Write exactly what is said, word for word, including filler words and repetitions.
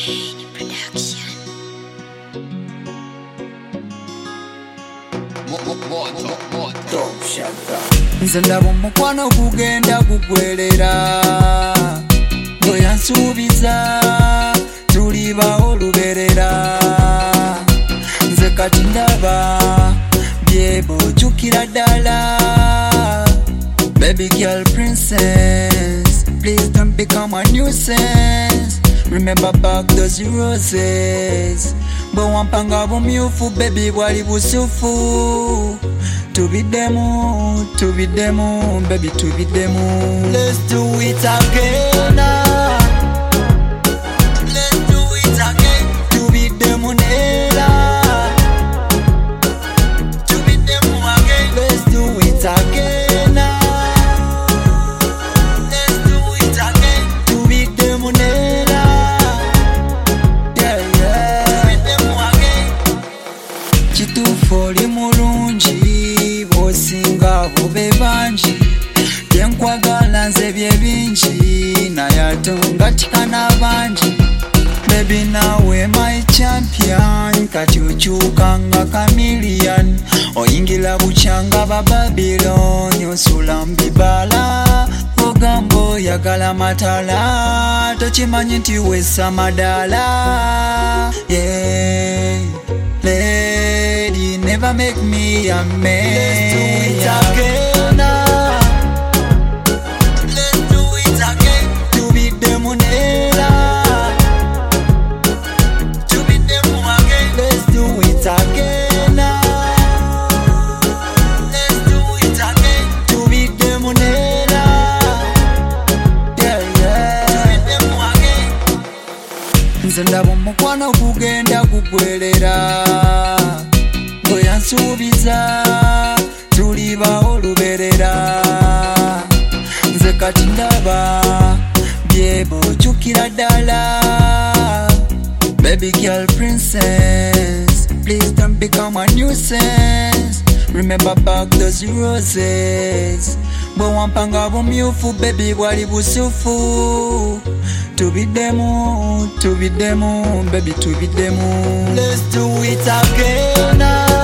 Rain Production. Top shaka. Nze ndaba omukwano gugenda gugwerera, gwe yansuubiza tulibawo oluberera. Nze kati ndaba byebo ojjukira ddala. Baby girl princess, please don't become a nuisance. Remember back those roses, bwe wampanga bumyufu baby bwali busufu. Tubiddemu, tubiddemu, baby tubiddemu. Let's do it again. Let's do it again. Tubiddemu nera. Tubiddemu again. Let's do it again. Let's do it again. Tubiddemu nera. Yeah, yeah. Tubiddemu again. Kituufu oli mulungi, bosinga bube bangi. Byenkwagala nze bye bingi, naye ate ngatikana bangi. Baby nawe my champion, kati okyuka nga chameleon. Oyingira bukyanga ba Babylon, osula mu bibala. Ogamba oyagala matala, tokimanyi nti wessa madala. Yeah, lady, never make me a man. Let's do it again. Let's do it again. Tubiddemu nera. Tubiddemu again. Let's do it again. Let's do it again. Tubiddemu nera. Yeah, yeah. Tubiddemu again. Nze ndaba omukwano gugenda gugwerera, gwe yansuubiza tulibawo oluberera. Nze kati ndaba byebo ojjukira ddala. Baby girl princess, please don't become a nuisance. Remember back those roses, bwe wampanga bumyufu baby bwali busufu. Tubiddemu, tubiddemu, baby tubiddemu. Let's do it again.